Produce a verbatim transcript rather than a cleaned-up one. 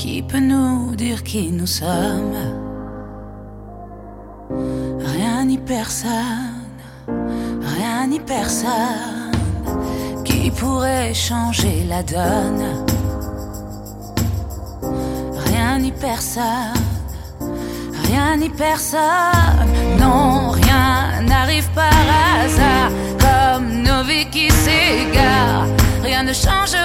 Qui peut nous dire qui nous sommes? Rien ni personne, rien ni personne qui pourrait changer la donne. Rien ni personne, rien ni personne, non, rien n'arrive par hasard, comme nos vies qui s'égarent. Rien ne change